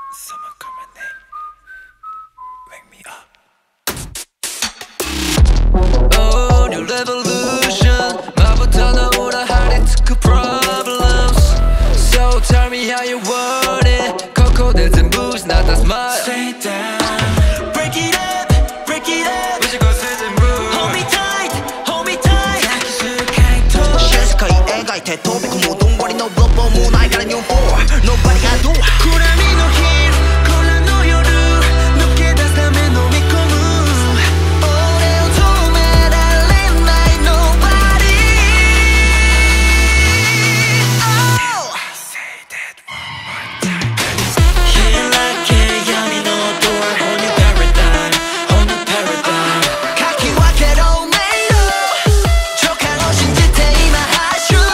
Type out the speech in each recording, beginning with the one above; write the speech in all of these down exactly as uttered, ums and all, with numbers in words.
Someone call my name. Wake me up. Oh, new revolution. 나부터 너보다 hard to problems. So tell me how you want it. Crocodiles and booze, not that smart. Stay down. Break it up, break it up. 무조건 season move. Hold me tight, hold me tight. 셰스카이 애가이 태토비 구무동거리 no blow blow moon I got a new four Nobody got do 暗闇の日混乱の夜抜け出すため飲み込む俺を止められない Nobody Oh I say that one more time. Here like a闇の door Whole new paradigm Whole new paradigm かき分けろ迷路直感を信じて今発症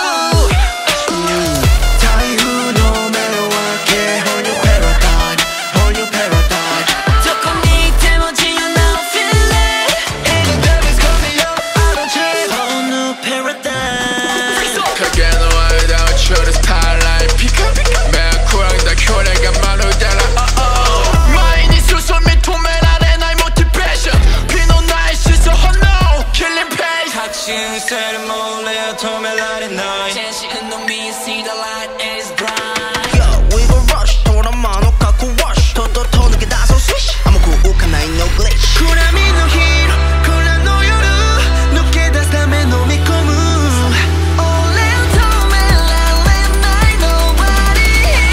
台風の目を開け Whole new paradigm Whole new paradigm どこにいても自由な feeling And the devil's coming up out of jail. Whole new paradigm 크게 너와의 다우쳐를 스타일라인 피카 매일 고양이다 효래가 만우잖아 마인이 수소 및 도매 아래 나의 motivation 비는 나의 시선 oh no killing pace 닥친 새를 몰래 도멜라린 너의 진실은 놈이 see the light is bright Yo, we gon' rush 돌아만 오카쿠 wash 더더 더 늦게 나서 swish 아무 구욱한 나의 no glitch 暗闇の日混乱の夜抜け出すため飲み込む俺を止められない Nobody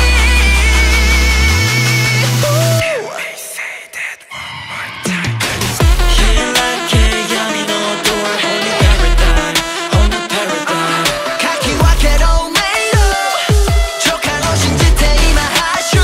They say that one more time. Here like a闇の door Whole new paradigm Whole new paradigm かき分けろ迷路直感を信じて今発症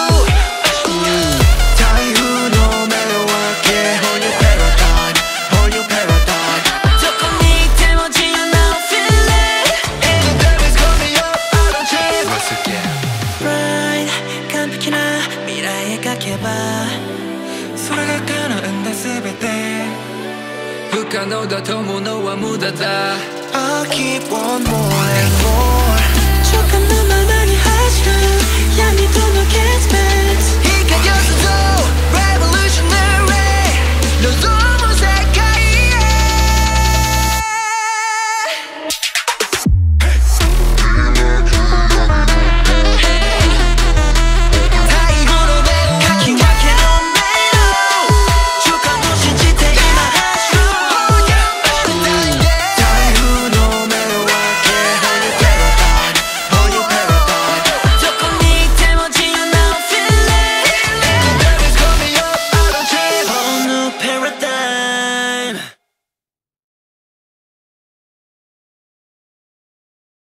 台風の目を開け Whole new paradigm Whole new paradigm どこにいても自由な feeling And the devil's coming up out of jail. Once again Bright 完璧な未来描けばそれが叶うんだ全て不可能だと思うのは無駄だ I'll keep on more and more